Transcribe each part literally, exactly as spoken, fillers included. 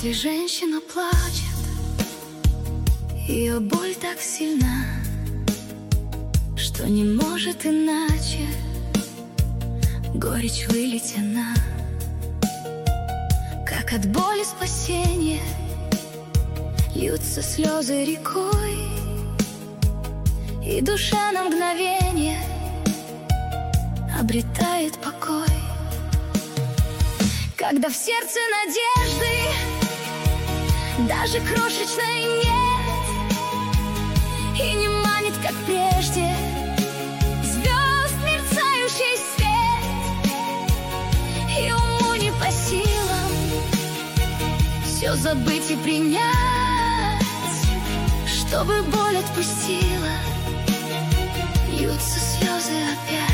Если женщина плачет, ее боль так сильна, что не может иначе, горечь вылить она. Как от боли спасения льются слезы рекой, и душа на мгновение обретает покой. Когда в сердце надежды даже крошечной нет, и не манит, как прежде, звезд мерцающий свет, и уму не по силам все забыть и принять, чтобы боль отпустила, льются слезы опять.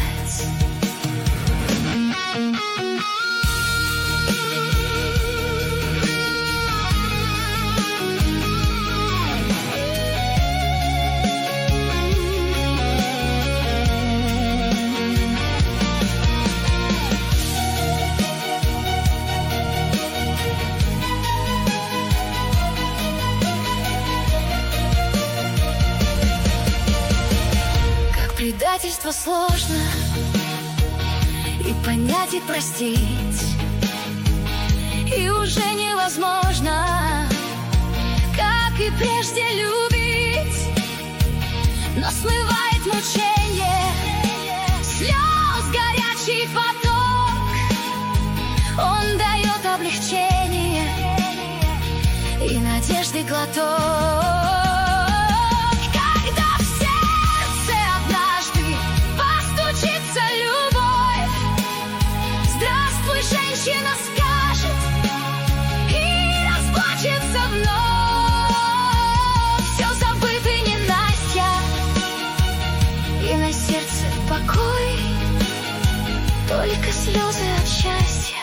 Предательство сложно и понять, и простить, и уже невозможно, как и прежде, любить. Но смывает мучение слез горячий поток, он дает облегчение и надежды глоток. Женщина скажет и расплачется вновь, все забыто и ненастья, и на сердце покой, только слезы от счастья.